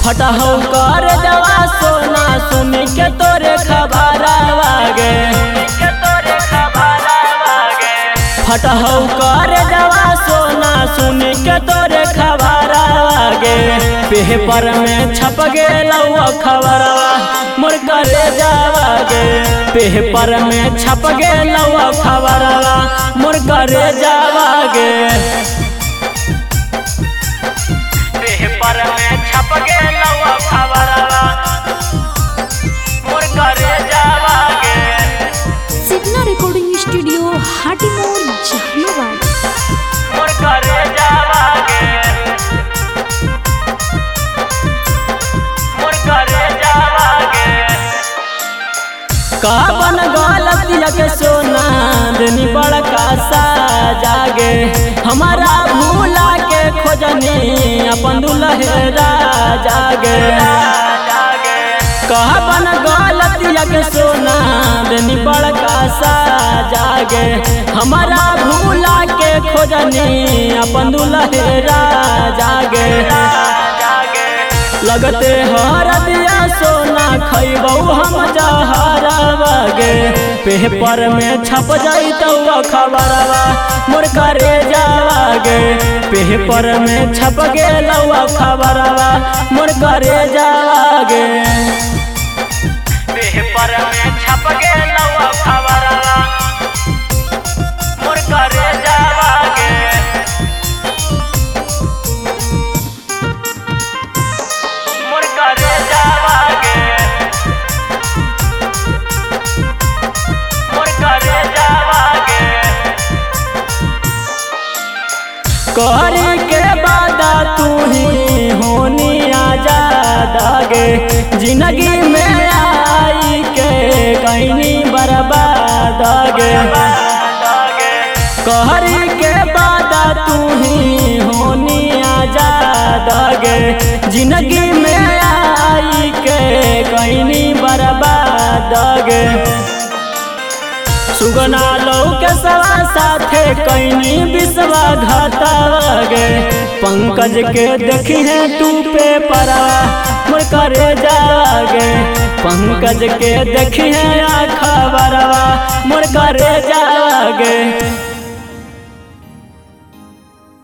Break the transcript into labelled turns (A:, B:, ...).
A: फटहु कर जवा सोना सुन के तोरे खबरवा गे फटहु कर जवा सोना सुन के तोरे खबरवा गे पेपर में छप गेलौ खबरवा मोर करे जावा गे पेपर में छप गेलौ खबरवा मोर करे जावा गे पेपर में छप गेलौ खबरवा मोर करे जावा गे
B: सिग्नल रिकॉर्डिंग स्टूडियो हाटीमोर जहानाबाद
A: मोर करे जावा गे मोर करे जावा गे काबन गलतिया के सोना देनी बड़का साजा गे हमारा भूला के खोजनी अपन दुल्हरा जागे कहबन गलतिया के सोना देनी बड़का साजा गे हमारा भूला के खोजनी अपन दुल्हरा जागे लगते हरदिया सोना खैबौ हम जहरवा गे पेपर में छप जैतौ खबरवा मोर करे जावा गे पेपर में छप गेलौ खबरवा मोर करे जावा गे पेपर में छप गेलौ खबरवा मोर करे जावा गे मोर करे जावा गे मोर करे जावा गे करे के वादा तू ही होनी आजाद गे जिंदगी में आई के कहीं बर्बाद गे कहरी के वादा तू ही होनी आजाद गे जिंदगी में आई के कहीं बर्बाद गे सुगना लौ के सवा साथे कहीं विश्वासघाता गे पंकज के देखी है तू पेपरा मोर करे जागे पंकज के देखी है खबरवा मोर करे जागे।